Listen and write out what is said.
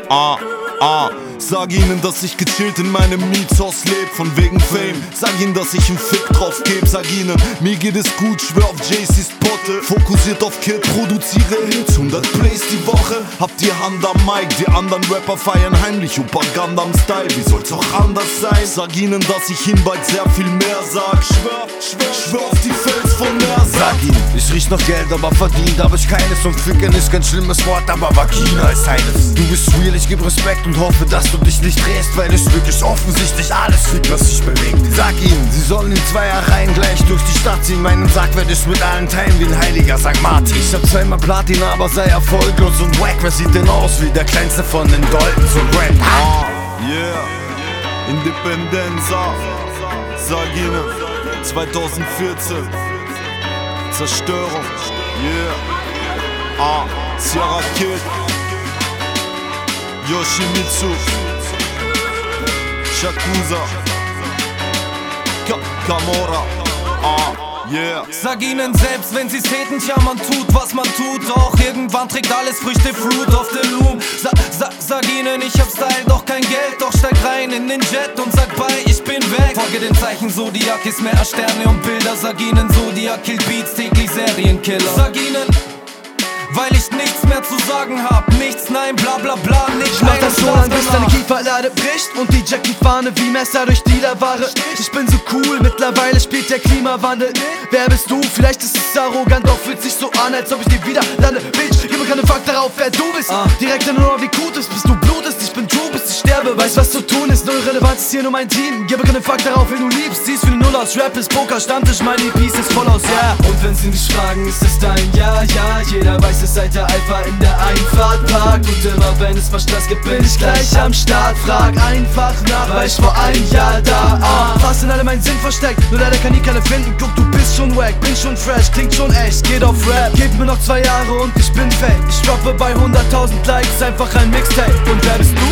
Sag ihnen, dass ich gechillt in meinem Mietshaus leb, von wegen Fame. Sag ihnen, dass ich 'n Fick drauf geb. Sag ihnen, mir geht es gut, schwör auf JC's Potte. Fokussiert auf Kill, produziere Hits, 100 Plays die Woche. Hab die Hand am Mic, die anderen Rapper feiern heimlich Opa Gundam Style. Wie soll's auch anders sein? Sag ihnen, dass ich ihnen bald sehr viel mehr sag. Schwör auf die Fels von Meer. Sag ihnen, ich riech noch Geld, aber verdient hab ich keines. Und Ficken ist kein schlimmes Wort, aber Vagina ist eines. Du bist real, ich geb Respekt und hoffe, dass du dich nicht drehst, weil es wirklich offensichtlich alles fickt, was sich bewegt. Sag ihnen, sie sollen in Zweierreihen gleich durch die Stadt ziehen. Meinen Sack werd ich mit allen teilen wie ein heiliger St. Martin. Ich hab zweimal Platin, aber sei erfolglos und wack. Wer sieht denn aus wie der kleinste von den Daltons und Rap? Yeah, Independenza. Sag ihnen, 2014 Zerstörung. Yeah, Sierra Kid, Yoshimitsu, Shakusa, Kamora. Yeah. Sag ihnen, selbst wenn sie's täten, tja, man tut, was man tut. Doch irgendwann trägt alles Früchte, Fruit of the Loom. Sag ihnen, ich hab Style, doch kein Geld. Doch steig rein in den Jet und sag bei, ich bin weg. Folge den Zeichen, Zodiac ist mehr als Sterne und Bilder. Sag ihnen, Zodiac killt Beats, täglich Serienkiller. Sag ihnen, weil ich nichts mehr zu sagen hab. Nichts, nein, bla bla bla, nicht. Ich mach das so lang, bis deine Kieferlade bricht und die Jackie-Fahne wie Messer durch Dealerware. Ich bin so cool, mittlerweile spielt der Klimawandel. Wer bist du? Vielleicht ist es arrogant, doch fühlt sich so an, als ob ich dir wieder lande. Bitch, gib mir keine Fakt darauf, wer du bist. Direkt in nur wie gut ist, bis du blutest. Ich bin true, bis ich sterbe. Weiß, was zu tun ist, null Relevanz ist hier nur mein Team. Gib mir keine Fakt darauf, wen du liebst. Siehst wie eine Null aus, Rap ist Poker, Stammtisch, meine EPs ist voll aus, ja. Und wenn sie mich fragen, ist es dein Ja, ja. Jeder weiß es seit der Alpha in der Einfahrt parkt. Und immer wenn es mal Stress gibt, bin ich gleich am Start. Frag einfach nach, war ich vor einem Jahr da. Fast in allem meinen Sinn versteckt, nur leider kann ich keine finden. Guck, du bist schon wack, bin schon fresh, klingt schon echt, geht auf Rap. Gib mir noch 2 Jahre und ich bin fake. Ich droppe bei 100.000 Likes einfach ein Mixtape. Und wer bist du?